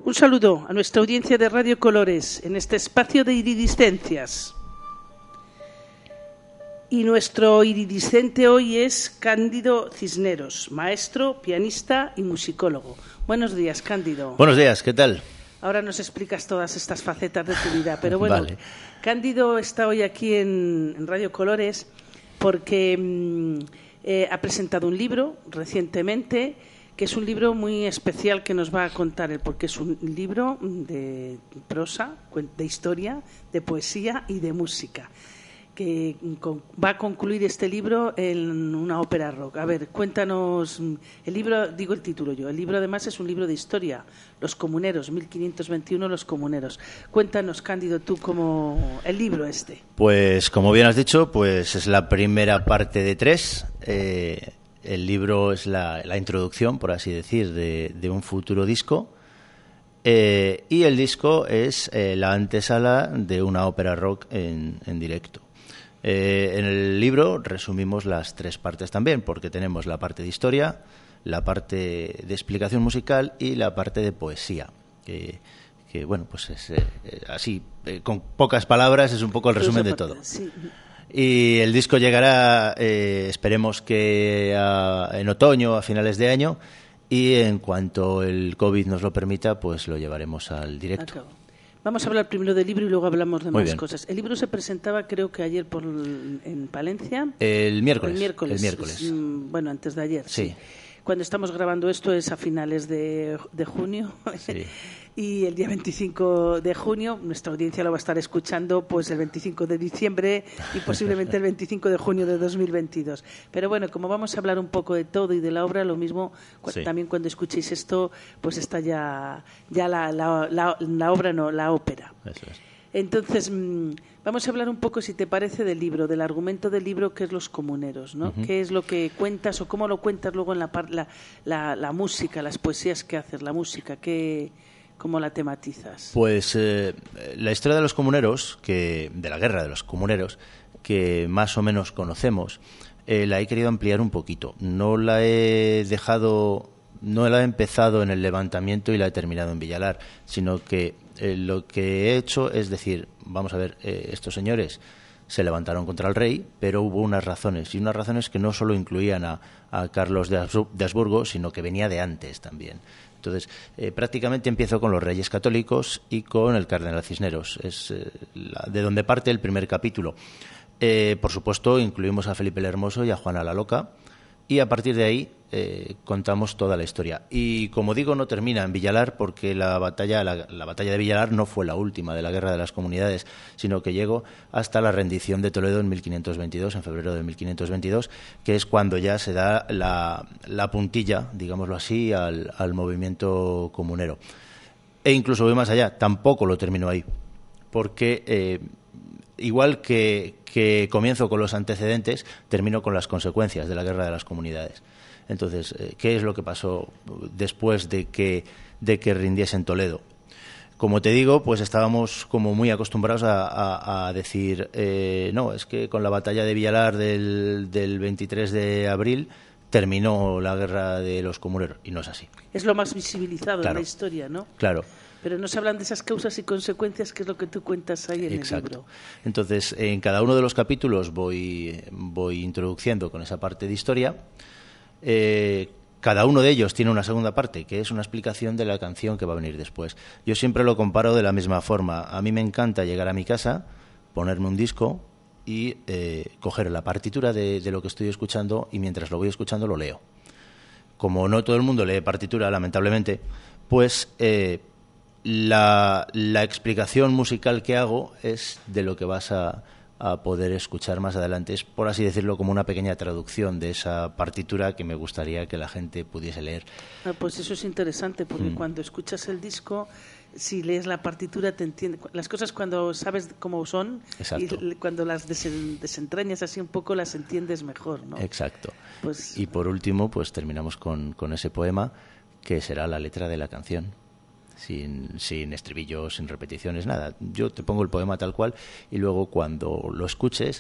Un saludo a nuestra audiencia de Radio Colores en este espacio de iridiscencias. Y nuestro iridiscente hoy es Cándido Cisneros, maestro, pianista y musicólogo. Buenos días, Cándido. Buenos días, ¿qué tal? Ahora nos explicas todas estas facetas de tu vida, pero bueno, Vale. Cándido está hoy aquí en Radio Colores porque ha presentado un libro recientemente, que es un libro muy especial que nos va a contar él, porque es un libro de prosa, de historia, de poesía y de música, que va a concluir este libro en una ópera rock. A ver, cuéntanos el libro, digo el título yo. El libro además es un libro de historia, Los Comuneros, 1521, Los Comuneros. Cuéntanos, Cándido, tú cómo el libro este. Pues como bien has dicho, pues es la primera parte de 3. El libro es la introducción, por así decir, de un futuro disco. Y el disco es la antesala de una ópera rock en directo. En el libro resumimos las 3 partes también, porque tenemos la parte de historia, la parte de explicación musical y la parte de poesía, que bueno, pues es así, con pocas palabras, es un poco el resumen de todo. Sí. Y el disco llegará, esperemos que en otoño, a finales de año, y en cuanto el COVID nos lo permita, pues lo llevaremos al directo. Acabo. Vamos a hablar primero del libro y luego hablamos de Muy más bien. cosas. El libro se presentaba, creo que ayer en Palencia. El miércoles. El miércoles. Bueno, antes de ayer. Sí. Cuando estamos grabando esto es a finales de junio. Sí. Y el día 25 de junio, nuestra audiencia lo va a estar escuchando pues el 25 de diciembre y posiblemente el 25 de junio de 2022. Pero bueno, como vamos a hablar un poco de todo y de la obra, lo mismo, Sí. también cuando escuchéis esto, pues está ya la obra, no, la ópera. Eso es. Entonces, vamos a hablar un poco, si te parece, del libro, del argumento del libro, que es Los Comuneros, ¿no? Uh-huh. ¿Qué es lo que cuentas o cómo lo cuentas luego en la música, las poesías que haces, la música, cómo la tematizas? Pues la historia de los comuneros, de la guerra de los comuneros, que más o menos conocemos, la he querido ampliar un poquito. No la he empezado en el levantamiento y la he terminado en Villalar, sino que lo que he hecho es decir, vamos a ver, estos señores se levantaron contra el rey, pero hubo unas razones que no solo incluían a Carlos de Habsburgo, sino que venía de antes también. Entonces, prácticamente empiezo con los Reyes Católicos y con el Cardenal Cisneros. Es de donde parte el primer capítulo. Por supuesto, incluimos a Felipe el Hermoso y a Juana la Loca, y a partir de ahí contamos toda la historia. Y como digo, no termina en Villalar, porque la batalla de Villalar no fue la última de la Guerra de las Comunidades, sino que llegó hasta la rendición de Toledo en 1522, en febrero de 1522, que es cuando ya se da la puntilla, digámoslo así, al movimiento comunero. E incluso voy más allá, tampoco lo termino ahí, porque igual que comienzo con los antecedentes, termino con las consecuencias de la Guerra de las Comunidades. Entonces, ¿qué es lo que pasó después de que rindiesen Toledo? Como te digo, pues estábamos como muy acostumbrados a decir, no, es que con la batalla de Villalar del 23 de abril terminó la Guerra de los Comuneros, y no es así. Es lo más visibilizado, Claro. en la historia, ¿no? Claro. Pero no se hablan de esas causas y consecuencias, que es lo que tú cuentas ahí en Exacto. el libro. Entonces, en cada uno de los capítulos voy introduciendo con esa parte de historia. Cada uno de ellos tiene una segunda parte, que es una explicación de la canción que va a venir después. Yo siempre lo comparo de la misma forma. A mí me encanta llegar a mi casa, ponerme un disco y coger la partitura de lo que estoy escuchando, y mientras lo voy escuchando lo leo. Como no todo el mundo lee partitura, lamentablemente, pues la explicación musical que hago es de lo que vas a poder escuchar más adelante. Es, por así decirlo, como una pequeña traducción de esa partitura que me gustaría que la gente pudiese leer. Pues eso es interesante, porque cuando escuchas el disco, si lees la partitura, te entiendes. Las cosas, cuando sabes cómo son, Exacto. y cuando las desentrañas así un poco, las entiendes mejor, ¿no? Exacto. Pues, y por último, pues terminamos con ese poema, que será la letra de la canción. Sin estribillos, sin repeticiones, nada. Yo te pongo el poema tal cual, y luego cuando lo escuches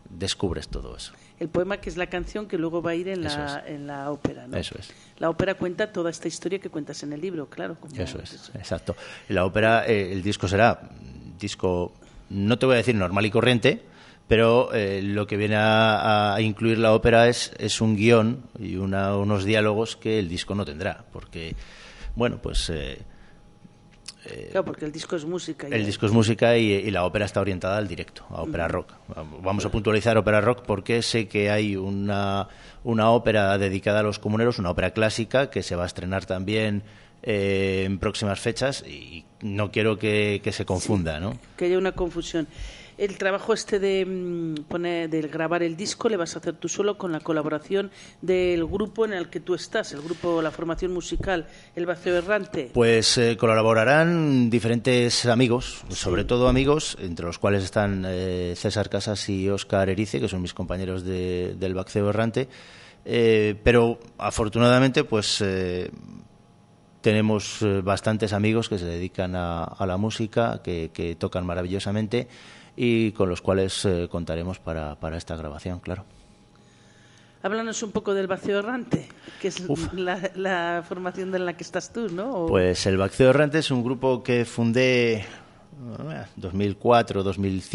descubres todo eso. El poema, que es la canción que luego va a ir en la ópera, ¿no? Eso es. La ópera cuenta toda esta historia que cuentas en el libro, claro. Eso es, exacto. La ópera, el disco será disco, no te voy a decir normal y corriente, pero lo que viene a incluir la ópera es un guión y unos diálogos que el disco no tendrá, porque, bueno, pues... claro, porque el disco es música. El disco es música y la ópera está orientada al directo, a ópera rock. Vamos a puntualizar ópera rock porque sé que hay una ópera dedicada a los comuneros, una ópera clásica que se va a estrenar también en próximas fechas y no quiero que se confunda, ¿no? Que haya una confusión. El trabajo de grabar el disco le vas a hacer tú solo con la colaboración del grupo en el que tú estás, el grupo, la formación musical, El Vacío Errante. Pues colaborarán diferentes amigos, sobre todo amigos, entre los cuales están César Casas y Óscar Erice, que son mis compañeros del Vacío Errante, pero afortunadamente pues tenemos bastantes amigos que se dedican a la música, que tocan maravillosamente y con los cuales contaremos para esta grabación, claro. Háblanos un poco del Vacío Errante, que es la formación en la que estás tú, ¿no? Pues el Vacío Errante es un grupo que fundé 2004.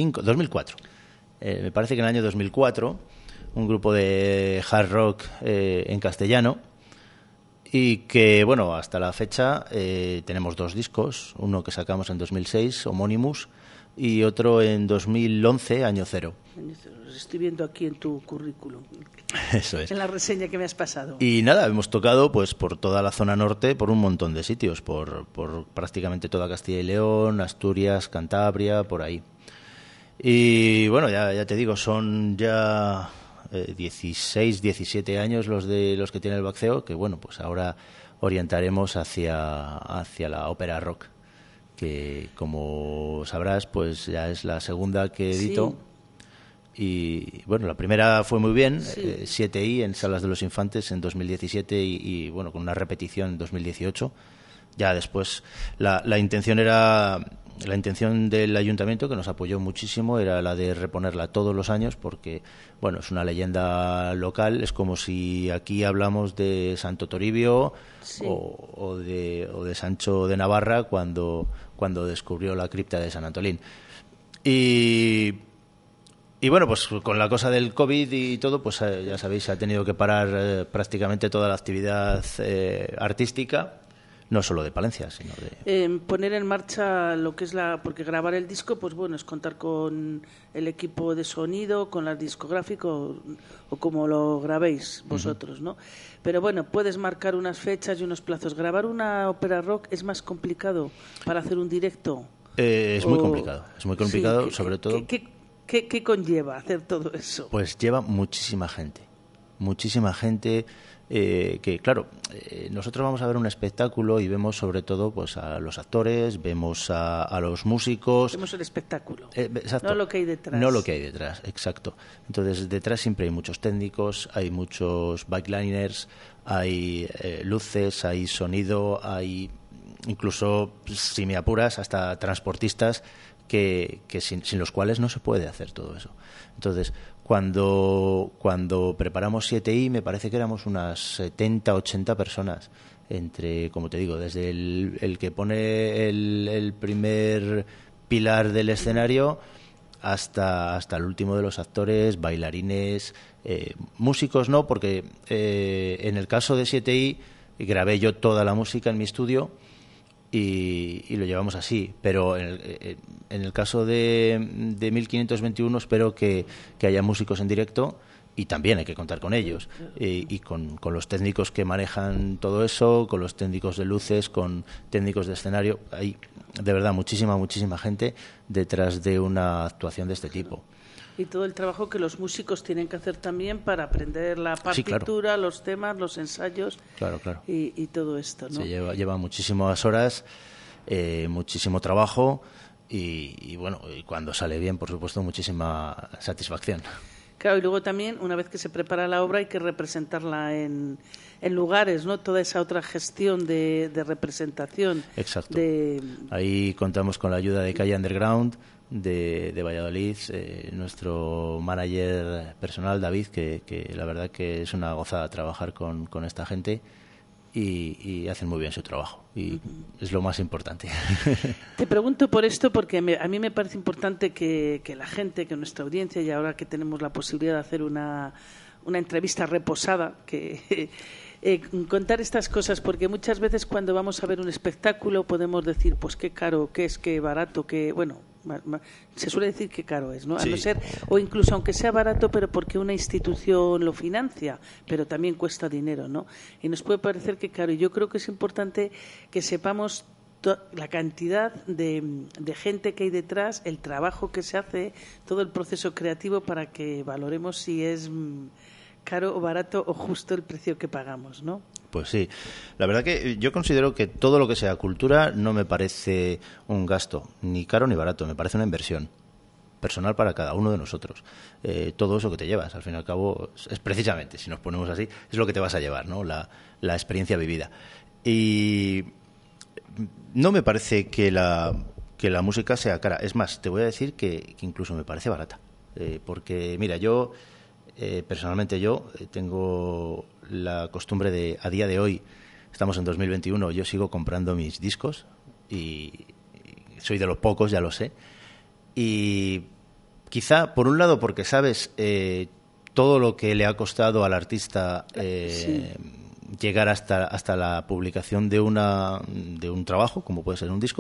Me parece que en el año 2004, un grupo de hard rock en castellano y que, bueno, hasta la fecha tenemos 2 discos, uno que sacamos en 2006, Homónimos, y otro en 2011, Año Cero. Los estoy viendo aquí en tu currículum. Eso es. En la reseña que me has pasado. Y nada, hemos tocado pues por toda la zona norte, por un montón de sitios, por prácticamente toda Castilla y León, Asturias, Cantabria, por ahí. Y bueno, ya te digo, son ya 16, 17 años los que tiene el Vacío, que bueno, pues ahora orientaremos hacia la ópera rock, que como sabrás pues ya es la segunda que edito. Sí. Y bueno, la primera fue muy bien, sí. 7i en Salas de los Infantes en 2017 y bueno, con una repetición en 2018. Ya después la intención del ayuntamiento, que nos apoyó muchísimo, era la de reponerla todos los años porque, bueno, es una leyenda local. Es como si aquí hablamos de Santo Toribio, sí, o de Sancho de Navarra cuando descubrió la cripta de San Antolín. Y bueno, pues con la cosa del COVID y todo, pues ya sabéis, se ha tenido que parar prácticamente toda la actividad artística. No solo de Palencia, sino de... poner en marcha lo que es porque grabar el disco, pues bueno, es contar con el equipo de sonido, con la discográfica o como lo grabéis vosotros, ¿no? Pero bueno, puedes marcar unas fechas y unos plazos. ¿Grabar una ópera rock es más complicado para hacer un directo? Es muy complicado, sí, sobre todo... ¿Qué conlleva hacer todo eso? Pues lleva muchísima gente que claro, nosotros vamos a ver un espectáculo y vemos sobre todo pues a los actores, vemos a los músicos. Vemos el espectáculo, exacto, no lo que hay detrás. No lo que hay detrás, exacto. Entonces detrás siempre hay muchos técnicos, hay muchos backliners, hay luces, hay sonido, hay incluso, si me apuras, hasta transportistas que sin los cuales no se puede hacer todo eso. Entonces, cuando preparamos 7i, me parece que éramos unas 70, 80 personas, entre, como te digo, desde el que pone el primer pilar del escenario hasta el último de los actores, bailarines, músicos no, porque en el caso de 7i grabé yo toda la música en mi estudio y lo llevamos así, pero en el caso de 1521 espero que haya músicos en directo y también hay que contar con ellos y con los técnicos que manejan todo eso, con los técnicos de luces, con técnicos de escenario. Hay de verdad muchísima gente detrás de una actuación de este tipo. Y todo el trabajo que los músicos tienen que hacer también para aprender la partitura, sí, claro, los temas, los ensayos, claro. Y todo esto, ¿no? Sí, lleva muchísimas horas, muchísimo trabajo y bueno, y cuando sale bien, por supuesto, muchísima satisfacción. Claro, y luego también, una vez que se prepara la obra, hay que representarla en lugares, ¿no? Toda esa otra gestión de representación. Exacto. Ahí contamos con la ayuda de Calle Underground, de Valladolid, nuestro manager personal, David, que la verdad que es una gozada trabajar con esta gente y hacen muy bien su trabajo y es lo más importante. Te pregunto por esto porque a mí me parece importante que la gente, que nuestra audiencia, y ahora que tenemos la posibilidad de hacer una entrevista reposada, que contar estas cosas, porque muchas veces cuando vamos a ver un espectáculo podemos decir, pues qué caro, qué barato, bueno, se suele decir qué caro es, ¿no? Sí. A no ser, o incluso aunque sea barato, pero porque una institución lo financia, pero también cuesta dinero, ¿no? Y nos puede parecer que caro. Y yo creo que es importante que sepamos la cantidad de gente que hay detrás, el trabajo que se hace, todo el proceso creativo para que valoremos si es caro o barato o justo el precio que pagamos, ¿no? Pues sí, la verdad que yo considero que todo lo que sea cultura no me parece un gasto, ni caro ni barato, me parece una inversión personal para cada uno de nosotros. Todo eso que te llevas, al fin y al cabo, es precisamente, si nos ponemos así, es lo que te vas a llevar, ¿no? La experiencia vivida. Y no me parece que la música sea cara. Es más, te voy a decir que incluso me parece barata. Porque, mira, yo, personalmente tengo la costumbre de, a día de hoy, estamos en 2021, yo sigo comprando mis discos y soy de los pocos, ya lo sé. Y quizá, por un lado, porque sabes todo lo que le ha costado al artista llegar hasta la publicación de un trabajo, como puede ser un disco,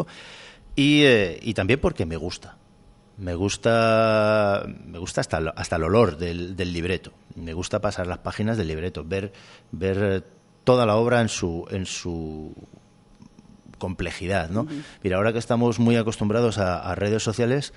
y también porque me gusta. Me gusta hasta el olor del libreto. Me gusta pasar las páginas del libreto, ver toda la obra en su complejidad, ¿no? Mira, ahora que estamos muy acostumbrados a redes sociales,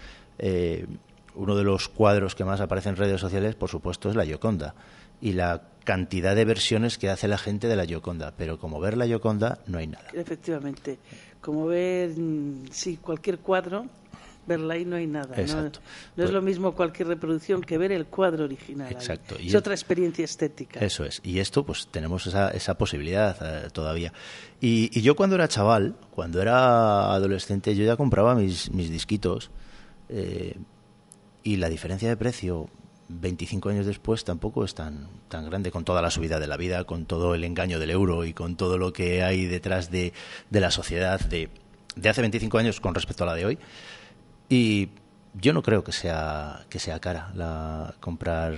uno de los cuadros que más aparece en redes sociales, por supuesto, es la Gioconda. Y la cantidad de versiones que hace la gente de la Gioconda. Pero como ver la Gioconda, no hay nada. Efectivamente. Como ver, cualquier cuadro, verla ahí no hay nada. Exacto. No es lo mismo cualquier reproducción que ver el cuadro original. Exacto. Es otra experiencia estética. Eso es. Y esto, pues tenemos esa posibilidad todavía. Y yo cuando era chaval, cuando era adolescente, yo ya compraba mis disquitos y la diferencia de precio 25 años después tampoco es tan grande, con toda la subida de la vida, con todo el engaño del euro y con todo lo que hay detrás de la sociedad de hace 25 años con respecto a la de hoy. Y yo no creo que sea cara comprar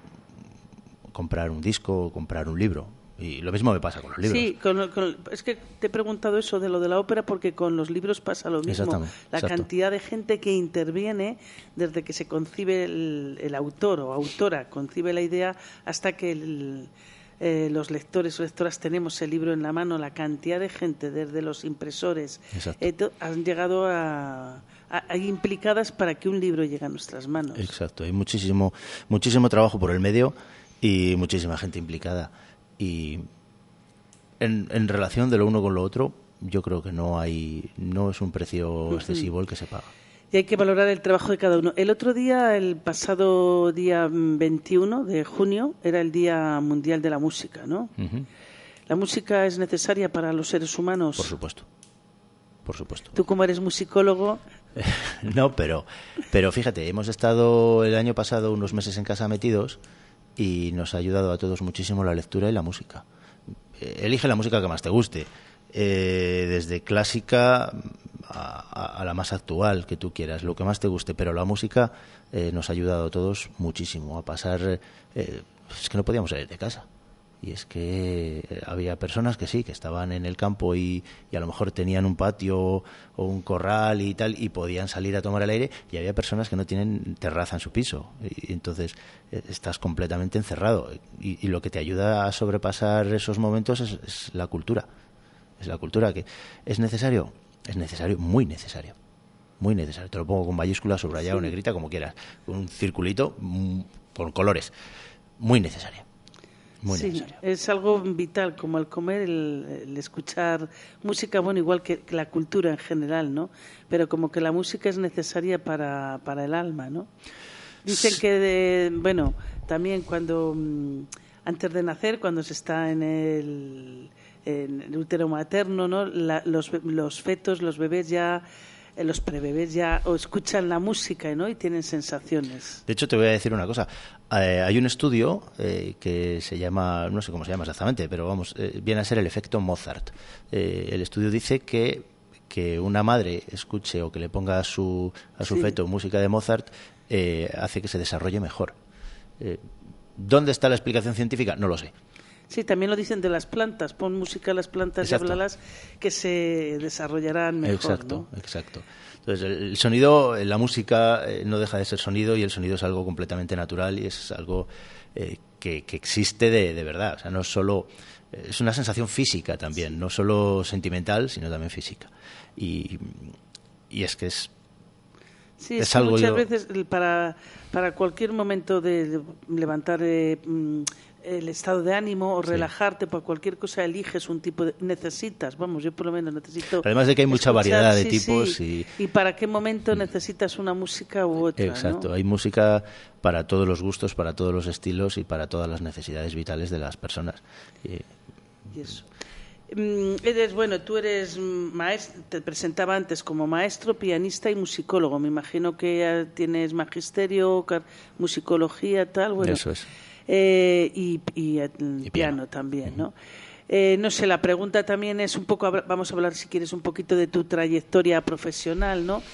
un disco o comprar un libro. Y lo mismo me pasa con los libros. Sí, es que te he preguntado eso de lo de la ópera porque con los libros pasa lo mismo. La cantidad de gente que interviene desde que se concibe el autor o autora, concibe la idea hasta que los lectores o lectoras tenemos el libro en la mano, la cantidad de gente, desde los impresores, han llegado a implicadas para que un libro llegue a nuestras manos. Exacto, hay muchísimo trabajo por el medio y muchísima gente implicada. Y en relación de lo uno con lo otro, yo creo que no es un precio excesivo el que se paga. Y hay que valorar el trabajo de cada uno. El otro día, el pasado día 21 de junio, era el Día Mundial de la Música, ¿no? ¿La música es necesaria para los seres humanos? Por supuesto. Tú, como eres musicólogo... No, pero fíjate, hemos estado el año pasado unos meses en casa metidos y nos ha ayudado a todos muchísimo la lectura y la música. Elige la música que más te guste, desde clásica a la más actual que tú quieras, lo que más te guste, pero la música nos ha ayudado a todos muchísimo a pasar... es que no podíamos salir de casa. Y es que había personas que sí, que estaban en el campo y a lo mejor tenían un patio o un corral y tal, y podían salir a tomar el aire, y había personas que no tienen terraza en su piso. Y entonces estás completamente encerrado. Y lo que te ayuda a sobrepasar esos momentos es la cultura. Es la cultura que es necesario, muy necesario. Muy necesario. Te lo pongo con mayúsculas, subrayado, negrita, como quieras. Con un circulito con colores. Muy necesario. Muy necesario. Es algo vital, como el comer, el escuchar música, bueno, igual que la cultura en general, ¿no? Pero como que la música es necesaria para el alma, ¿no? Dicen que, también cuando, antes de nacer, cuando se está en el útero materno, ¿no? Los fetos, los bebés ya los prebebés ya o escuchan la música, ¿no? Y tienen sensaciones. De hecho, te voy a decir una cosa. Hay un estudio que se llama, no sé cómo se llama exactamente, pero vamos, viene a ser el efecto Mozart. El estudio dice que una madre escuche o que le ponga a su feto música de Mozart hace que se desarrolle mejor. ¿Dónde está la explicación científica? No lo sé. Sí, también lo dicen de las plantas. Pon música a las plantas y háblalas, que se desarrollarán mejor. Exacto, ¿no? exacto. Entonces, el sonido, la música no deja de ser sonido, y el sonido es algo completamente natural y es algo que existe de verdad. O sea, no es solo... Es una sensación física también, no solo sentimental, sino también física. Y es que es... Sí, es que algo muchas veces para cualquier momento de levantar el estado de ánimo o relajarte, para cualquier cosa eliges un tipo de... Necesitas, vamos, yo por lo menos necesito... Además de que hay mucha variedad de tipos. Sí. Y para qué momento necesitas una música u otra. Exacto, ¿no? Hay música para todos los gustos, para todos los estilos y para todas las necesidades vitales de las personas. Y eso. Tú eres maestro, te presentaba antes como maestro, pianista y musicólogo. Me imagino que tienes magisterio, musicología, tal. Bueno, eso es. Y piano también, ¿no? No sé, la pregunta también es un poco, vamos a hablar si quieres un poquito de tu trayectoria profesional, ¿no?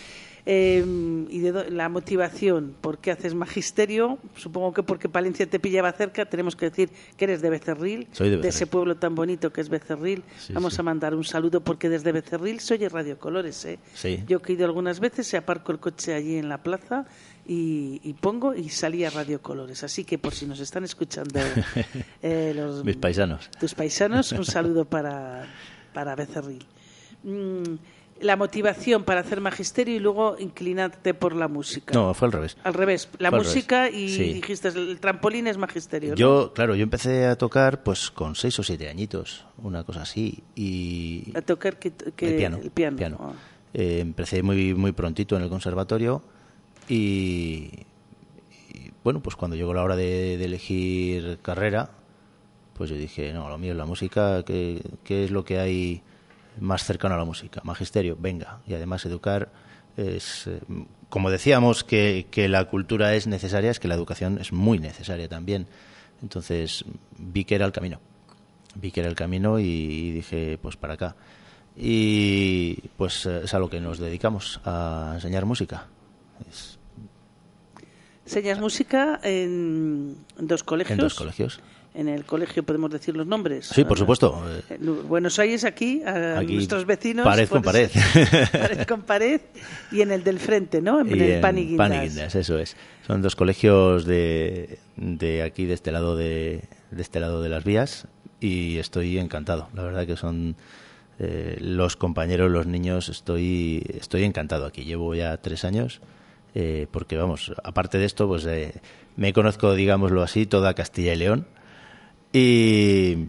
Y de la motivación. ¿Por qué haces magisterio? Supongo que porque Palencia te pillaba cerca. Tenemos que decir que eres de Becerril, Soy de Becerril, de ese pueblo tan bonito que es Becerril. Sí, Vamos a mandar un saludo, porque desde Becerril se oye Radio Colores, ¿eh? Sí. Yo que he ido algunas veces, se aparco el coche allí en la plaza y pongo y salía Radio Colores. Así que por si nos están escuchando mis paisanos, tus paisanos, un saludo para Becerril. La motivación para hacer magisterio y luego inclinarte por la música. No, fue al revés. Al revés, la música y sí. Dijiste, el trampolín es magisterio, ¿no? Yo empecé a tocar pues con 6 o 7 añitos, una cosa así. Y a tocar el piano. Oh. Empecé muy, muy prontito en el conservatorio y bueno, pues cuando llegó la hora de elegir carrera, pues yo dije, no, lo mío es la música, ¿qué es lo que hay más cercano a la música? Magisterio, venga. Y además educar es, como decíamos que la cultura es necesaria, es que la educación es muy necesaria también. Entonces vi que era el camino. Y dije, pues para acá. Y pues es a lo que nos dedicamos, a enseñar música. ¿Enseñas música en 2 colegios? En 2 colegios. En el colegio podemos decir los nombres. Sí, por supuesto. Buenos Aires, aquí nuestros vecinos. Pared con pared. Pared con pared. Y en el del frente, ¿no? En el Pan y Guindas. Pan y Guindas, eso es. Son 2 colegios de aquí, de este lado de las vías, y estoy encantado. La verdad que son los compañeros, los niños, estoy encantado aquí. Llevo ya 3 años. Porque vamos, aparte de esto, pues me conozco, digámoslo así, toda Castilla y León. Y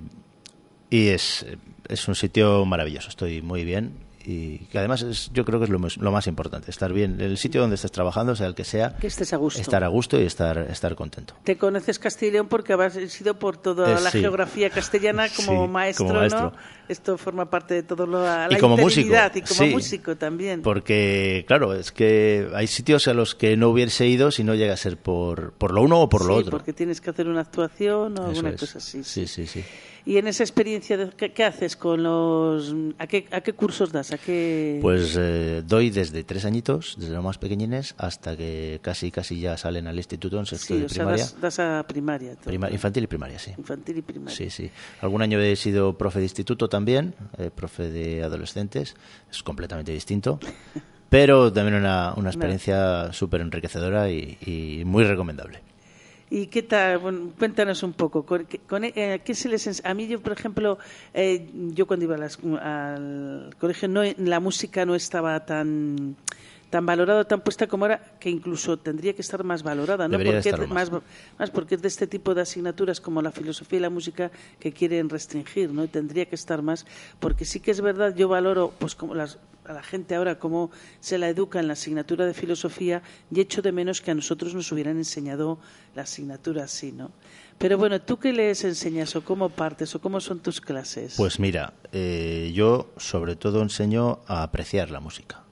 es un sitio maravilloso, estoy muy bien, y que además yo creo que es lo más importante, estar bien, el sitio donde estés trabajando, sea el que sea, que estés a gusto. Estar a gusto y estar contento. Te conoces Castilla y León porque has sido por toda la geografía castellana como maestro, ¿no? Esto forma parte de todo la como músico, y como músico también. Porque claro, es que hay sitios a los que no hubiese ido si no llega a ser por lo uno o por lo otro. Porque tienes que hacer una actuación o alguna cosa así. Sí. Y en esa experiencia, ¿qué haces con los...? ¿A qué cursos das? Pues doy desde 3 añitos, desde los más pequeñines, hasta que casi ya salen al instituto en sexto de primaria. Das a primaria. Infantil y primaria, sí. Infantil y primaria. Sí. Algún año he sido profe de instituto también, profe de adolescentes. Es completamente distinto, pero también una experiencia súper enriquecedora y muy recomendable. ¿Y qué tal? Bueno, cuéntanos un poco. ¿Qué se les a mí, yo, por ejemplo, yo cuando iba al colegio, la música no estaba tan valorada, tan puesta como ahora, que incluso tendría que estar más valorada, ¿no? Debería porque estar más porque es de este tipo de asignaturas como la filosofía y la música que quieren restringir, ¿no? Y tendría que estar más, porque sí que es verdad, yo valoro pues como a la gente ahora cómo se la educa en la asignatura de filosofía, y echo de menos que a nosotros nos hubieran enseñado la asignatura así, ¿no? Pero bueno, ¿tú qué les enseñas o cómo partes o cómo son tus clases? Pues mira, yo sobre todo enseño a apreciar la música,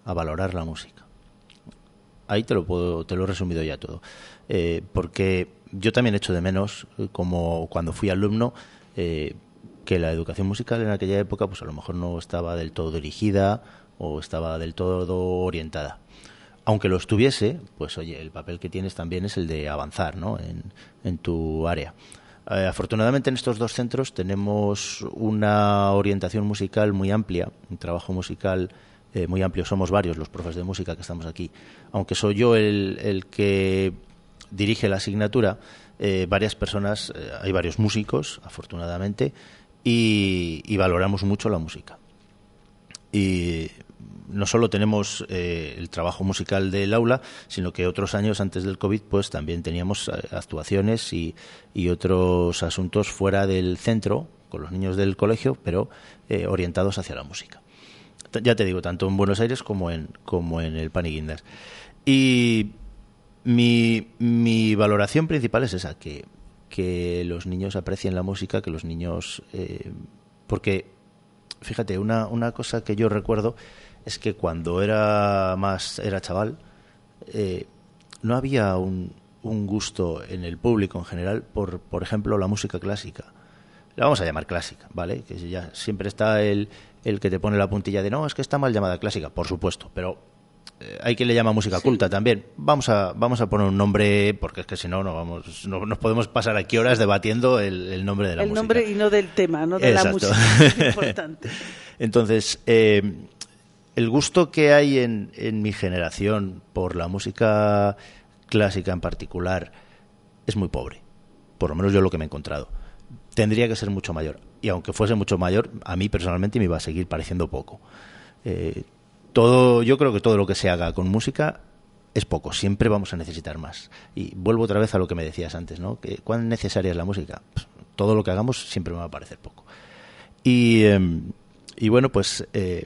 a valorar la música. Ahí te lo he resumido ya todo. Porque yo también echo de menos, como cuando fui alumno, que la educación musical en aquella época pues a lo mejor no estaba del todo dirigida o estaba del todo orientada. Aunque lo estuviese, pues oye, el papel que tienes también es el de avanzar, ¿no?, en tu área. Afortunadamente en estos dos centros tenemos una orientación musical muy amplia, un trabajo musical muy amplio. Somos varios los profes de música que estamos aquí. Aunque soy yo el que dirige la asignatura, varias personas, hay varios músicos, afortunadamente, y valoramos mucho la música. Y no solo tenemos el trabajo musical del aula, sino que otros años antes del COVID pues también teníamos actuaciones y otros asuntos fuera del centro, con los niños del colegio, pero orientados hacia la música. Ya te digo, tanto en Buenos Aires como en el Pan y Guindas. Y mi valoración principal es esa, que los niños aprecien la música, que los niños... porque, fíjate, una cosa que yo recuerdo es que cuando era chaval, no había un gusto en el público en general por ejemplo, la música clásica. La vamos a llamar clásica, ¿vale? Que ya siempre está el que te pone la puntilla de no, es que está mal llamada clásica, por supuesto, pero hay quien le llama música culta también. Vamos a poner un nombre, porque es que si no, no nos podemos pasar aquí horas debatiendo el nombre de la música. El nombre y no del tema, no de Exacto. la música, es importante. Entonces, el gusto que hay en mi generación por la música clásica en particular es muy pobre, por lo menos yo lo que me he encontrado. Tendría que ser mucho mayor, y aunque fuese mucho mayor, a mí personalmente me iba a seguir pareciendo poco. Yo creo que todo lo que se haga con música es poco, siempre vamos a necesitar más. Y vuelvo otra vez a lo que me decías antes, ¿no? ¿Cuán necesaria es la música? Pues, todo lo que hagamos siempre me va a parecer poco. Y bueno, pues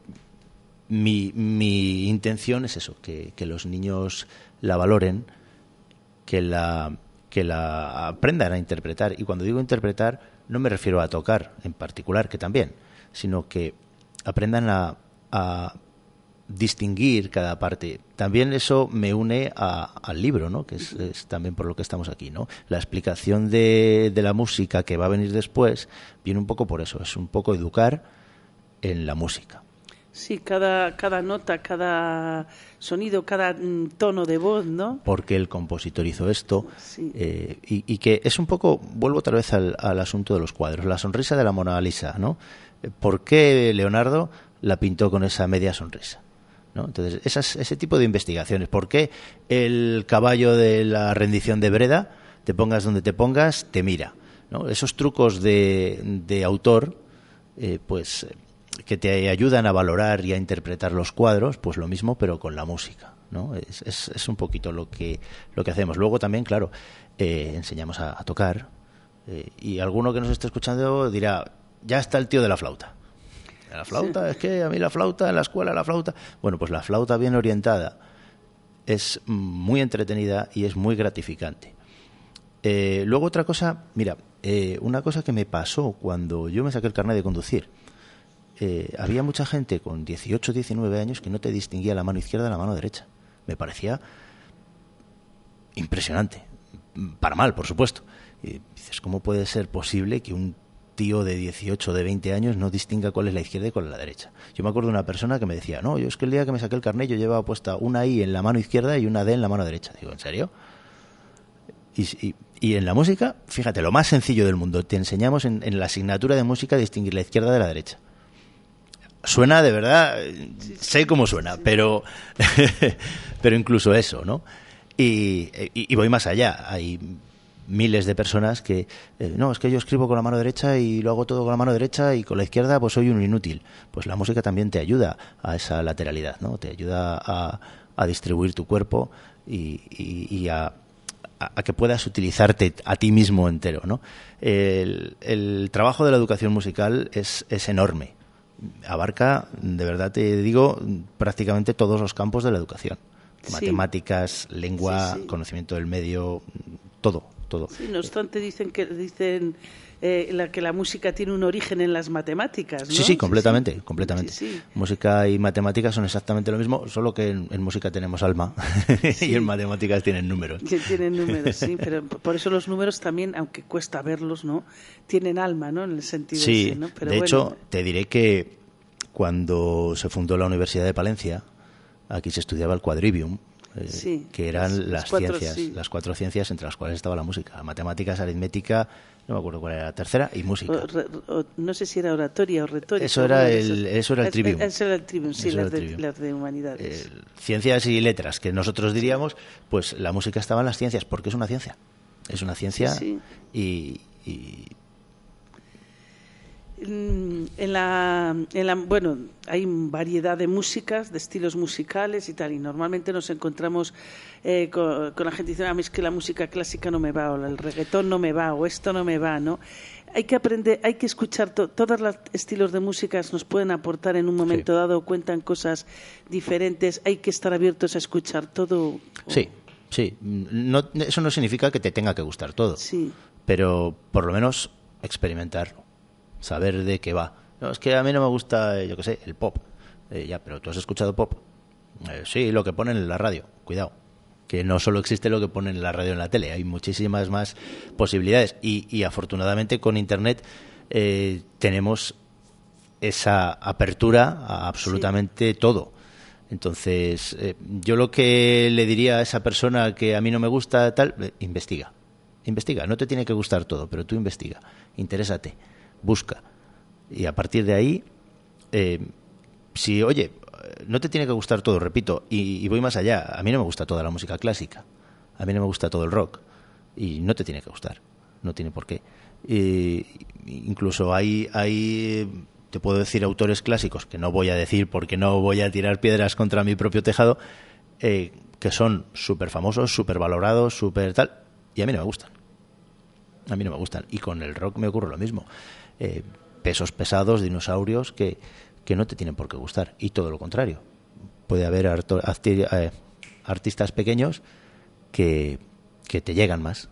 mi intención es eso, que los niños la valoren, que la aprendan a interpretar. Y cuando digo interpretar, no me refiero a tocar en particular, que también, sino que aprendan a distinguir cada parte. También eso me une al libro, ¿no?, que es también por lo que estamos aquí, ¿no? La explicación de la música que va a venir después viene un poco por eso, es un poco educar en la música. Sí, cada nota, cada sonido, cada tono de voz, ¿no? Porque el compositor hizo esto. Sí. Y que es un poco, vuelvo otra vez al asunto de los cuadros, la sonrisa de la Mona Lisa, ¿no? ¿Por qué Leonardo la pintó con esa media sonrisa? ¿No? Entonces, ese tipo de investigaciones. ¿Por qué el caballo de la rendición de Breda, te pongas donde te pongas, te mira? ¿No? Esos trucos de autor, pues que te ayudan a valorar y a interpretar los cuadros, pues lo mismo, pero con la música, ¿no? Es un poquito lo que hacemos. Luego también, claro, enseñamos a tocar, y alguno que nos esté escuchando dirá, ya está el tío de la flauta. La flauta, sí. Es que a mí la flauta, en la escuela la flauta... Bueno, pues la flauta bien orientada es muy entretenida y es muy gratificante. Luego otra cosa, mira, una cosa que me pasó cuando yo me saqué el carnet de conducir. Había mucha gente con 18, 19 años que no te distinguía la mano izquierda de la mano derecha. Me parecía impresionante. Para mal, por supuesto. Y dices, ¿cómo puede ser posible que un tío de 18, de 20 años no distinga cuál es la izquierda y cuál es la derecha? Yo me acuerdo de una persona que me decía, no, yo es que el día que me saqué el carnet yo llevaba puesta una I en la mano izquierda y una D en la mano derecha. Digo, ¿en serio? Y en la música, fíjate, lo más sencillo del mundo, te enseñamos en la asignatura de música a distinguir la izquierda de la derecha. Suena, de verdad, sé cómo suena, pero incluso eso, ¿no? Y voy más allá, hay miles de personas que no, es que yo escribo con la mano derecha y lo hago todo con la mano derecha y con la izquierda pues soy un inútil. Pues la música también te ayuda a esa lateralidad, ¿no? Te ayuda a distribuir tu cuerpo y a que puedas utilizarte a ti mismo entero, ¿no? El trabajo de la educación musical es enorme. Abarca, de verdad te digo, prácticamente todos los campos de la educación. Sí. Matemáticas, lengua, sí. Conocimiento del medio, todo. Sí, no obstante dicen que la música tiene un origen en las matemáticas, ¿no? Sí, completamente. Sí. Música y matemáticas son exactamente lo mismo, solo que en música tenemos alma y en matemáticas tienen números. Que tienen números, sí, pero por eso los números también, aunque cuesta verlos, ¿no? Tienen alma, ¿no? En el sentido ese, ¿no? Pero de hecho, te diré que cuando se fundó la Universidad de Palencia, aquí se estudiaba el quadrivium, que eran las ciencias, las 4 ciencias entre las cuales estaba la música: matemáticas, aritmética, no me acuerdo cuál era la tercera, y música. No sé si era oratoria o retórica. Eso era el trivium. Eso era el trivium, sí, las de humanidades. Ciencias y letras, que nosotros diríamos, pues la música estaba en las ciencias, porque es una ciencia. Es una ciencia y bueno, hay variedad de músicas, de estilos musicales y tal, y normalmente nos encontramos con la gente diciendo: a mí es que la música clásica no me va, o el reggaetón no me va, o esto no me va, ¿no? Hay que aprender, hay que escuchar todos los estilos de músicas nos pueden aportar en un momento dado, cuentan cosas diferentes, hay que estar abiertos a escuchar todo. Sí. No, eso no significa que te tenga que gustar todo, pero por lo menos experimentarlo, saber de qué va. No, es que a mí no me gusta, yo qué sé, el pop. Ya, pero ¿tú has escuchado pop? Sí, lo que ponen en la radio. Cuidado, que no solo existe lo que ponen en la radio y en la tele, hay muchísimas más posibilidades. Y afortunadamente con Internet tenemos esa apertura a absolutamente todo. Entonces, yo lo que le diría a esa persona que a mí no me gusta tal, investiga. No te tiene que gustar todo, pero tú investiga, interésate, busca. Y a partir de ahí, si, oye, no te tiene que gustar todo, repito, y voy más allá, a mí no me gusta toda la música clásica, a mí no me gusta todo el rock, y no te tiene que gustar, no tiene por qué. Incluso hay te puedo decir autores clásicos, que no voy a decir porque no voy a tirar piedras contra mi propio tejado, que son súper famosos, súper valorados, súper tal, y a mí no me gustan. A mí no me gustan. Y con el rock me ocurre lo mismo. Pesos pesados, dinosaurios, que no te tienen por qué gustar. Y todo lo contrario. Puede haber artistas pequeños que te llegan más.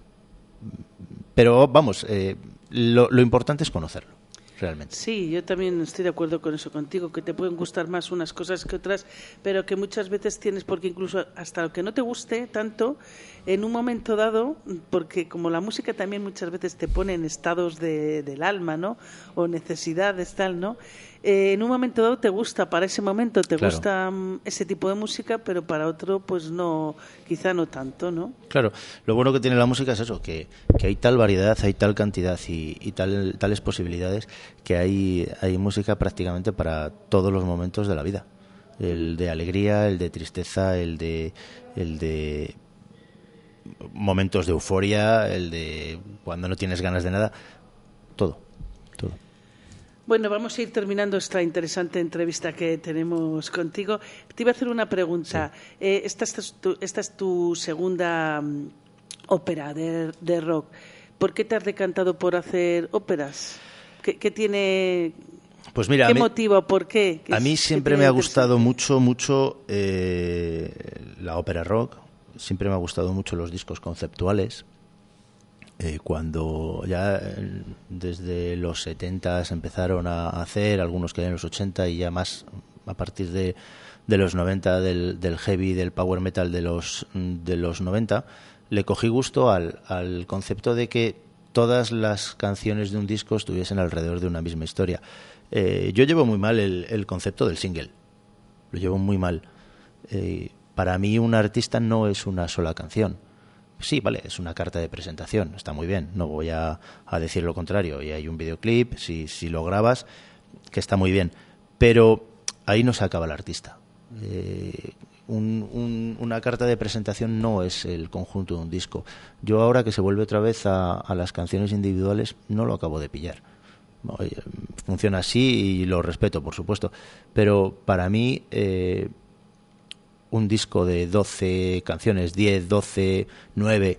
Pero vamos, lo importante es conocerlo. Realmente. Sí, yo también estoy de acuerdo con eso contigo, que te pueden gustar más unas cosas que otras, pero que muchas veces tienes, porque incluso hasta lo que no te guste tanto, en un momento dado, porque como la música también muchas veces te pone en estados del alma, ¿no? O necesidades, tal, ¿no? En un momento dado te gusta, para ese momento te gusta ese tipo de música, pero para otro pues no, quizá no tanto, ¿no? Claro, lo bueno que tiene la música es eso, que hay tal variedad, hay tal cantidad y tales posibilidades, que hay música prácticamente para todos los momentos de la vida. El de alegría, el de tristeza, el de momentos de euforia, el de cuando no tienes ganas de nada, todo. Bueno, vamos a ir terminando esta interesante entrevista que tenemos contigo. Te iba a hacer una pregunta. Sí. Esta es tu segunda ópera de rock. ¿Por qué te has decantado por hacer óperas? ¿Qué tiene? Pues mira, ¿qué motivo? ¿Por qué? A mí siempre me ha gustado mucho la ópera rock. Siempre me ha gustado mucho los discos conceptuales. Cuando ya desde los 70 se empezaron a hacer, algunos que en los 80 y ya más a partir de los 90 del heavy, del power metal de los 90, le cogí gusto al concepto de que todas las canciones de un disco estuviesen alrededor de una misma historia. Yo llevo muy mal el concepto del single, lo llevo muy mal. Para mí un artista no es una sola canción. Sí, vale, es una carta de presentación, está muy bien, no voy a decir lo contrario. Y hay un videoclip, si lo grabas, que está muy bien, pero ahí no se acaba el artista. Una carta de presentación no es el conjunto de un disco. Yo ahora que se vuelve otra vez a las canciones individuales, no lo acabo de pillar. Funciona así y lo respeto, por supuesto, pero para mí un disco de 12 canciones, 10, 12, 9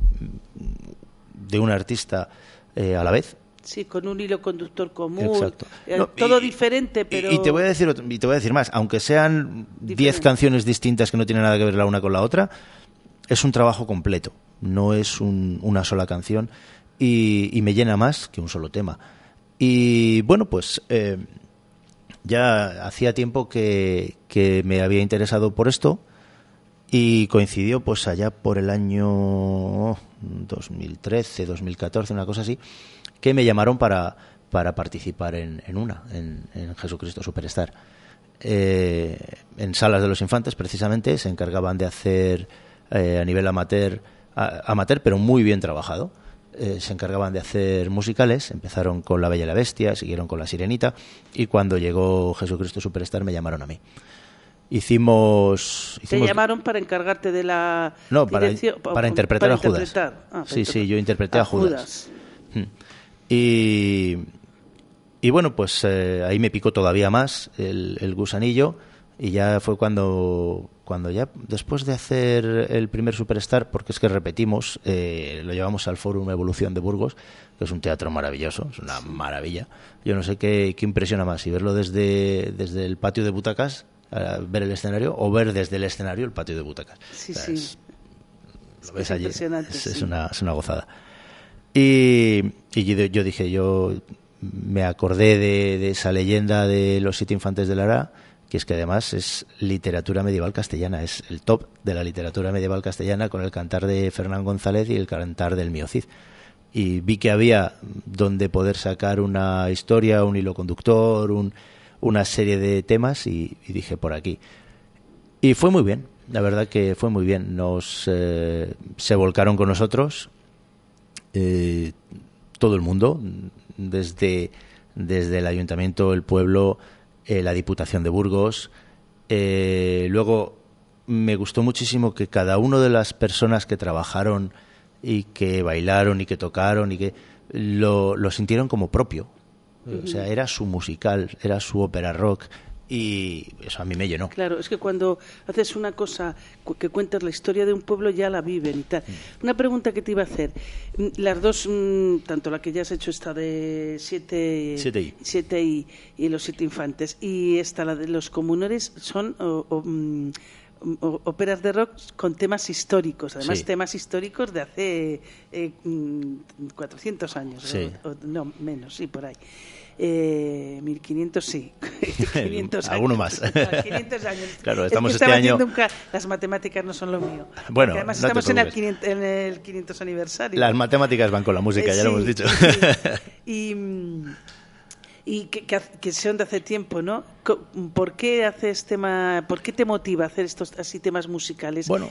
de un artista a la vez. Sí, con un hilo conductor común. Exacto. Todo diferente, pero... Y te voy a decir más, aunque sean 10 canciones distintas que no tienen nada que ver la una con la otra, es un trabajo completo, no es una sola canción, y me llena más que un solo tema. Y bueno, pues ya hacía tiempo que me había interesado por esto y coincidió pues allá por el año 2013, 2014, una cosa así, que me llamaron para participar en Jesucristo Superstar. En Salas de los Infantes, precisamente, se encargaban de hacer a nivel amateur, pero muy bien trabajado. Se encargaban de hacer musicales, empezaron con La Bella y la Bestia, siguieron con La Sirenita, y cuando llegó Jesucristo Superstar me llamaron a mí. ¿Te llamaron para encargarte de la dirección? No, para interpretar a Judas. Sí, yo interpreté a Judas. Y bueno, pues ahí me picó todavía más el gusanillo, y ya fue cuando ya después de hacer el primer Superstar, porque es que repetimos, lo llevamos al Fórum Evolución de Burgos, que es un teatro maravilloso, es una maravilla. Yo no sé qué impresiona más, si verlo desde el patio de butacas, ver el escenario, o ver desde el escenario el patio de butacas. Sí, Lo ves allí, es una gozada. Y yo dije, yo me acordé de esa leyenda de los 7 infantes de Lara, que es que además es literatura medieval castellana, es el top de la literatura medieval castellana, con el cantar de Fernán González y el cantar del Mío Cid. Y vi que había donde poder sacar una historia, un hilo conductor, una serie de temas, y dije por aquí. Y fue muy bien, la verdad que fue muy bien. Se volcaron con nosotros todo el mundo, desde el ayuntamiento, el pueblo, la Diputación de Burgos. Luego me gustó muchísimo que cada una de las personas que trabajaron y que bailaron y que tocaron y que lo sintieron como propio. O sea, era su musical, era su ópera rock, y eso a mí me llenó. Claro, es que cuando haces una cosa que cuentas la historia de un pueblo, ya la viven y tal. Una pregunta que te iba a hacer. Las dos, tanto la que ya has hecho, esta de 7i y los 7 infantes, y esta, la de los comunores, son óperas de rock con temas históricos, además temas históricos de hace 400 años, sí. No, menos, sí, por ahí. 1500, sí. 500 años. Alguno más. 500 años. Claro, estamos este año. Las matemáticas no son lo mío. Bueno, además no estamos en el 500 aniversario. Las matemáticas van con la música, ya lo hemos dicho. Y que son de hace tiempo, ¿no? ¿Por qué te motiva a hacer estos así temas musicales? Bueno,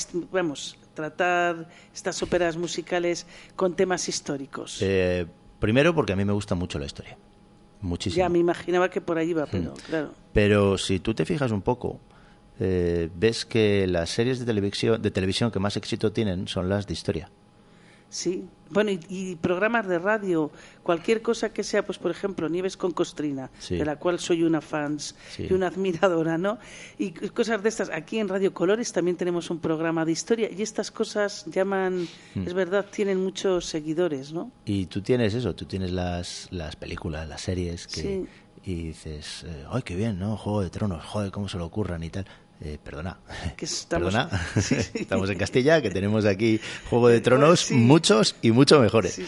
tratar estas óperas musicales con temas históricos. Primero porque a mí me gusta mucho la historia, muchísimo. Ya me imaginaba que por ahí iba, pero claro. Pero si tú te fijas un poco, ves que las series de televisión que más éxito tienen son las de historia. Sí, bueno, y programas de radio, cualquier cosa que sea, pues por ejemplo, Nieves con Costrina, de la cual soy una fans y una admiradora, ¿no? Y cosas de estas. Aquí en Radio Colores también tenemos un programa de historia, y estas cosas llaman, es verdad, tienen muchos seguidores, ¿no? Y tú tienes las películas, las series, y dices, ¡ay, qué bien!, ¿no? Juego de Tronos, joder, cómo se lo ocurran y tal. Perdona, estamos en Castilla, que tenemos aquí Juego de Tronos, muchos y mucho mejores.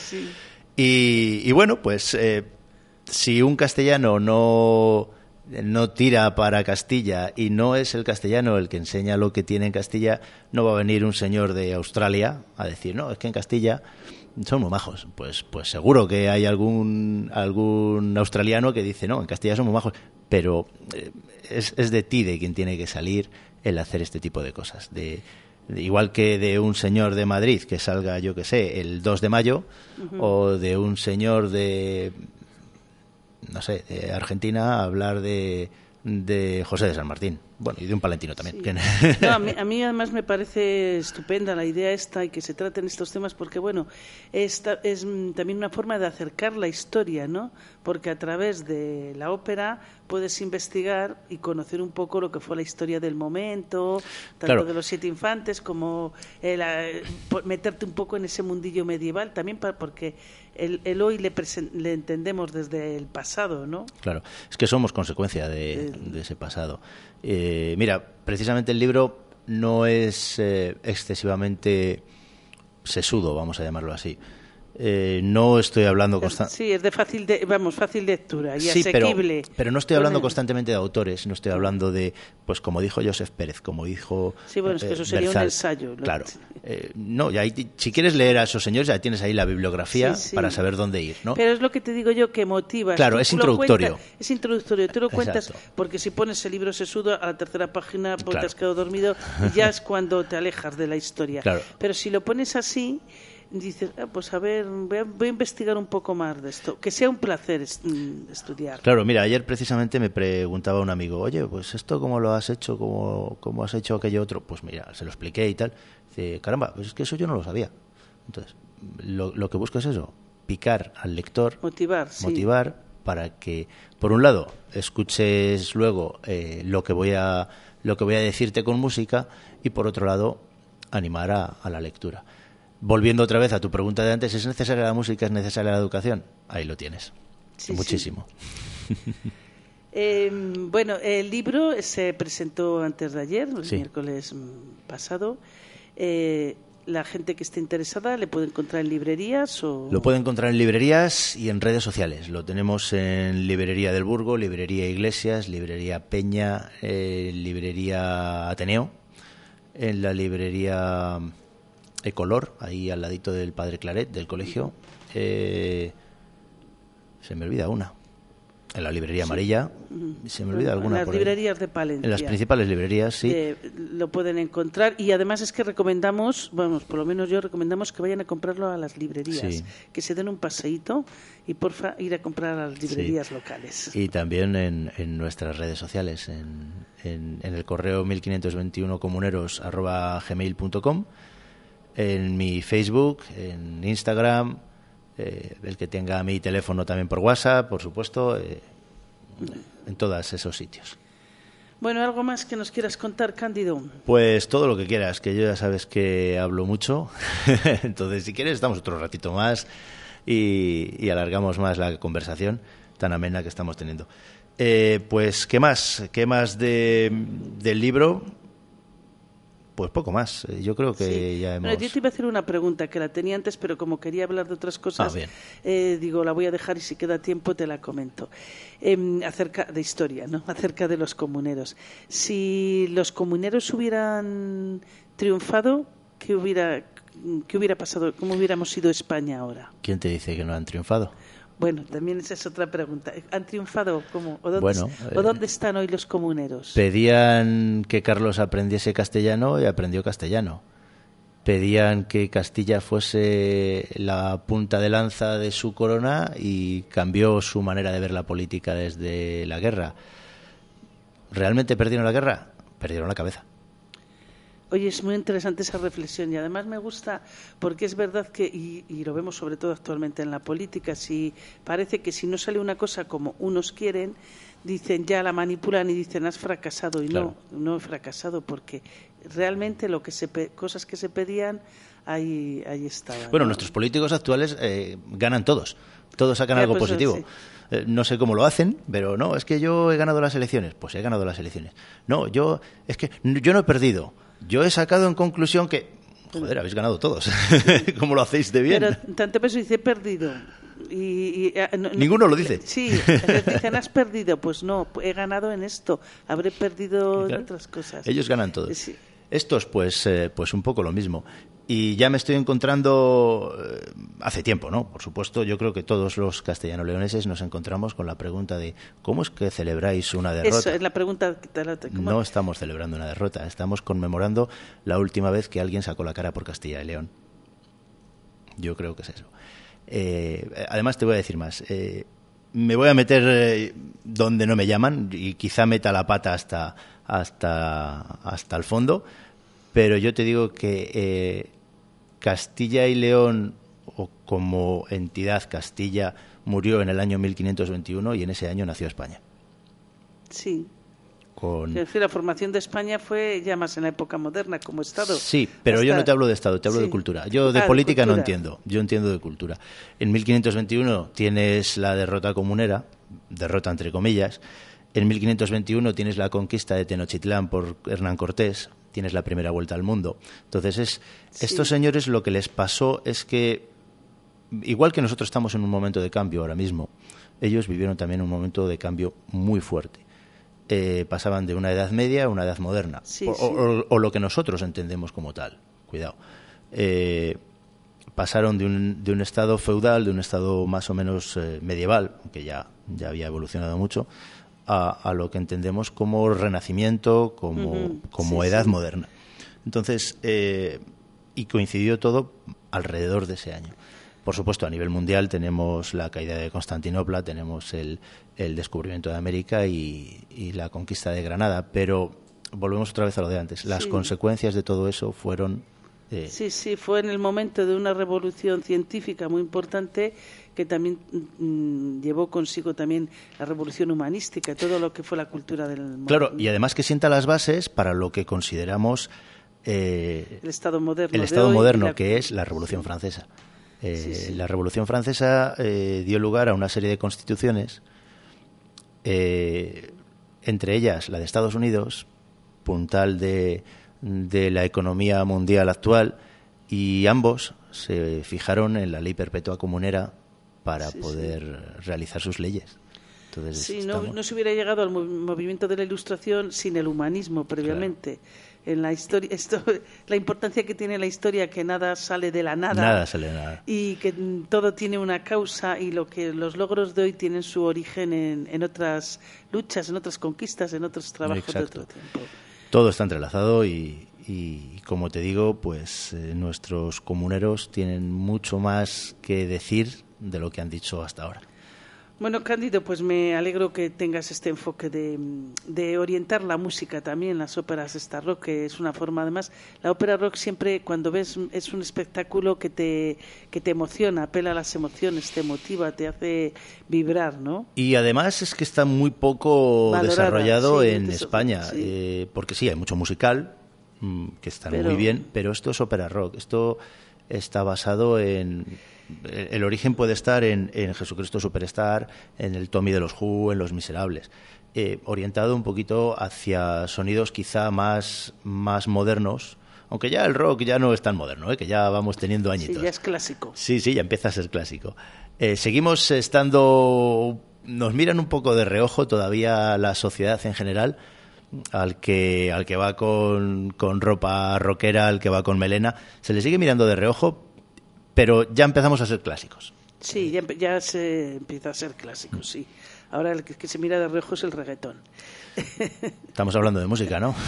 Y bueno, pues si un castellano no tira para Castilla, y no es el castellano el que enseña lo que tiene en Castilla, no va a venir un señor de Australia a decir, no, es que en Castilla son muy majos. Pues seguro que hay algún australiano que dice, no, en Castilla son muy majos, pero es de ti de quien tiene que salir el hacer este tipo de cosas. Igual que de un señor de Madrid que salga, yo que sé, el 2 de mayo, o de un señor de Argentina a hablar de José de San Martín. Bueno, y de un palentino también. Sí. No, a mí además me parece estupenda la idea esta, y que se traten estos temas, porque bueno, es también una forma de acercar la historia, ¿no? Porque a través de la ópera puedes investigar y conocer un poco lo que fue la historia del momento, tanto de los 7 infantes como meterte un poco en ese mundillo medieval, también porque el hoy le entendemos desde el pasado, ¿no? Claro, es que somos consecuencia de ese pasado. Mira, precisamente el libro no es excesivamente sesudo, vamos a llamarlo así. No estoy hablando constantemente. Sí, es de fácil lectura y sí, asequible. Pero no estoy hablando constantemente de autores, no estoy hablando de, pues como dijo Joseph Pérez, como dijo sí, bueno, es que eso sería Berzal. un ensayo. Claro. No, ya si quieres leer a esos señores, ya tienes ahí la bibliografía para saber dónde ir, ¿no? Pero es lo que te digo yo, que motivas. Claro, es introductorio. Es introductorio, tú lo cuentas, Exacto. porque si pones el libro sesudo, a la tercera página pues Claro. te has quedado dormido y ya es cuando te alejas de la historia. Claro. Pero si lo pones así, dices, pues a ver, voy a investigar un poco más de esto. Que sea un placer estudiar. Claro, mira, ayer precisamente me preguntaba un amigo, oye, pues esto cómo lo has hecho, cómo has hecho aquello otro. Pues mira, se lo expliqué y tal. Dice, caramba, pues es que eso yo no lo sabía. Entonces, lo que busco es eso, picar al lector, motivar para que, por un lado, escuches luego lo que voy a decirte con música y, por otro lado, animar a la lectura. Volviendo otra vez a tu pregunta de antes, ¿es necesaria la música, es necesaria la educación? Ahí lo tienes. Sí, muchísimo. Sí. Bueno, el libro se presentó antes de ayer, el miércoles pasado. La gente que esté interesada le puede encontrar en librerías o... Lo puede encontrar en librerías y en redes sociales. Lo tenemos en Librería del Burgo, Librería Iglesias, Librería Peña, Librería Ateneo, en la librería Ecolor, ahí al ladito del Padre Claret, del colegio. Se me olvida una. En la librería amarilla, se me olvida alguna. En las librerías de Palencia. En las principales librerías, sí. Lo pueden encontrar y además es que recomendamos, bueno, por lo menos yo recomendamos que vayan a comprarlo a las librerías, que se den un paseíto y porfa ir a comprar a las librerías locales. Y también en nuestras redes sociales, en el correo 1521comuneros@gmail.com, en mi Facebook, en Instagram. El que tenga mi teléfono también por WhatsApp, por supuesto, en todos esos sitios. Bueno, ¿algo más que nos quieras contar, Cándido? Pues todo lo que quieras, que yo ya sabes que hablo mucho, entonces si quieres estamos otro ratito más y alargamos más la conversación tan amena que estamos teniendo. Pues, ¿qué más? ¿Qué más del libro? Pues poco más. Yo creo que ya hemos... Bueno, yo te iba a hacer una pregunta que la tenía antes, pero como quería hablar de otras cosas, digo, la voy a dejar y si queda tiempo te la comento. Acerca de historia, ¿no? Acerca de los comuneros. Si los comuneros hubieran triunfado, ¿qué hubiera pasado? ¿Cómo hubiéramos sido España ahora? ¿Quién te dice que no han triunfado? Bueno, también esa es otra pregunta. ¿Han triunfado cómo? ¿O dónde están hoy los comuneros? Pedían que Carlos aprendiese castellano y aprendió castellano. Pedían que Castilla fuese la punta de lanza de su corona y cambió su manera de ver la política desde la guerra. ¿Realmente perdieron la guerra? Perdieron la cabeza. Oye, es muy interesante esa reflexión y además me gusta porque es verdad que, y lo vemos sobre todo actualmente en la política, parece que si no sale una cosa como unos quieren, dicen ya la manipulan y dicen has fracasado y claro. No he fracasado porque realmente cosas que se pedían ahí estaban. Bueno, nuestros políticos actuales ganan todos sacan algo positivo. Sí. No sé cómo lo hacen, pero no, es que yo he ganado las elecciones. Pues he ganado las elecciones. No, yo no he perdido. Yo he sacado en conclusión que, joder, habéis ganado todos. ¿Cómo lo hacéis de bien? Pero tanto peso dice perdido. Ninguno lo dice. Sí, dicen has perdido. Pues no, he ganado en esto. Habré perdido en otras cosas. Ellos ganan todo. Sí. Estos, pues un poco lo mismo. Y ya me estoy encontrando hace tiempo, ¿no? Por supuesto, yo creo que todos los castellano-leoneses nos encontramos con la pregunta de ¿cómo es que celebráis una derrota? Eso es la pregunta. No estamos celebrando una derrota, estamos conmemorando la última vez que alguien sacó la cara por Castilla y León. Yo creo que es eso. Además, te voy a decir más. Me voy a meter donde no me llaman y quizá meta la pata hasta el fondo, pero yo te digo que Castilla y León, o como entidad Castilla, murió en el año 1521 y en ese año nació España. Sí. La formación de España fue ya más en la época moderna como Estado. Sí, pero yo no te hablo de Estado, te hablo de cultura. Yo de política no entiendo, yo entiendo de cultura. En 1521 tienes la derrota comunera, derrota entre comillas. En 1521 tienes la conquista de Tenochtitlán por Hernán Cortés, tienes la primera vuelta al mundo. Entonces, estos señores lo que les pasó es que igual que nosotros estamos en un momento de cambio ahora mismo, ellos vivieron también un momento de cambio muy fuerte. Pasaban de una edad media a una edad moderna, o lo que nosotros entendemos como tal. Cuidado. Pasaron de un estado feudal, de un estado más o menos medieval, que ya había evolucionado mucho, a lo que entendemos como renacimiento, como edad moderna. Entonces, y coincidió todo alrededor de ese año. Por supuesto, a nivel mundial tenemos la caída de Constantinopla, tenemos el descubrimiento de América y la conquista de Granada, pero volvemos otra vez a lo de antes. Las consecuencias de todo eso fueron... Sí, fue en el momento de una revolución científica muy importante que también llevó consigo también la revolución humanística, todo lo que fue la cultura del mundo. Claro, y además que sienta las bases para lo que consideramos el Estado moderno, que es la Revolución Francesa. La Revolución Francesa dio lugar a una serie de constituciones, entre ellas la de Estados Unidos, puntal de la economía mundial actual, y ambos se fijaron en la ley perpetua comunera para poder realizar sus leyes. Entonces, no se hubiera llegado al movimiento de la Ilustración sin el humanismo previamente. Claro. En la historia, la importancia que tiene la historia, que nada sale de la nada. Nada sale de nada. Y que todo tiene una causa, y los logros de hoy tienen su origen en otras luchas, en otras conquistas, en otros trabajos de otro tiempo. Todo está entrelazado y como te digo, pues nuestros comuneros tienen mucho más que decir de lo que han dicho hasta ahora. Bueno, Cándido, pues me alegro que tengas este enfoque de orientar la música también, las óperas Star Rock, que es una forma, además, la ópera rock siempre, cuando ves, es un espectáculo que te emociona, apela a las emociones, te motiva, te hace vibrar, ¿no? Y además es que está muy poco desarrollado en España, porque sí, hay mucho musical, que están muy bien, pero esto es ópera rock, esto está basado en... El origen puede estar en Jesucristo Superstar, en el Tommy de los Who, en Los Miserables, orientado un poquito hacia sonidos quizá más modernos, aunque ya el rock ya no es tan moderno, que ya vamos teniendo añitos. Sí, ya es clásico. Sí, ya empieza a ser clásico. Seguimos estando... Nos miran un poco de reojo todavía la sociedad en general, al que va con ropa rockera, al que va con melena, se le sigue mirando de reojo, pero ya empezamos a ser clásicos. Sí, ya se empieza a ser clásico, sí. Ahora el que se mira de reojo es el reggaetón. Estamos hablando de música, ¿no?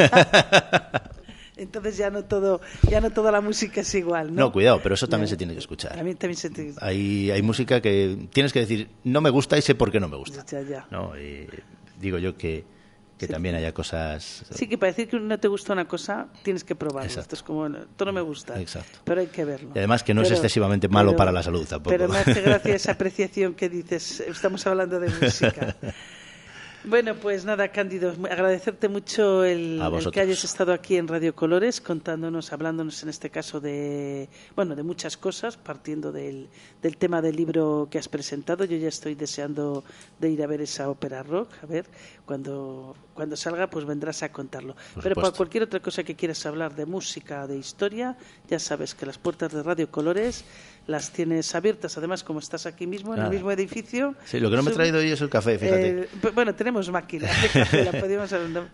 Entonces ya no toda la música es igual, ¿no? No, cuidado, pero eso también se tiene que escuchar. También se tiene que... Hay música que tienes que decir, no me gusta y sé por qué no me gusta. Ya. ¿No? Digo yo que también haya cosas... Sí, que para decir que no te gusta una cosa, tienes que probarlo. Exacto. Esto es como, esto no me gusta, pero hay que verlo. Y además que no es excesivamente malo para la salud tampoco. Pero me hace gracia esa apreciación que dices, estamos hablando de música. Bueno, pues nada, Cándido, agradecerte mucho el que hayas estado aquí en Radio Colores, hablándonos en este caso de muchas cosas, partiendo del tema del libro que has presentado. Yo ya estoy deseando de ir a ver esa ópera rock, a ver, cuando salga, pues vendrás a contarlo. Pero para cualquier otra cosa que quieras hablar de música, de historia, ya sabes que las puertas de Radio Colores las tienes abiertas. Además, como estás aquí mismo, en el mismo edificio... Sí, lo que no me he traído hoy es el café, fíjate. Bueno, tenemos máquinas de café, la podemos hablar.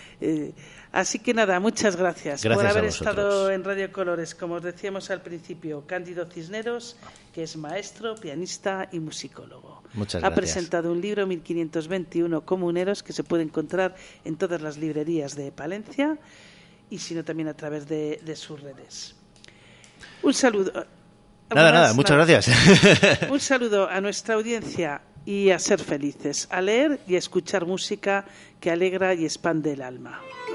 Así que nada, muchas gracias por haber estado en Radio Colores. Como os decíamos al principio, Cándido Cisneros, que es maestro, pianista y musicólogo. Muchas gracias. Ha presentado un libro, 1521 Comuneros, que se puede encontrar en todas las librerías de Palencia y si no también a través de sus redes. Un saludo. Nada, muchas gracias. Un saludo a nuestra audiencia y a ser felices, a leer y a escuchar música que alegra y expande el alma.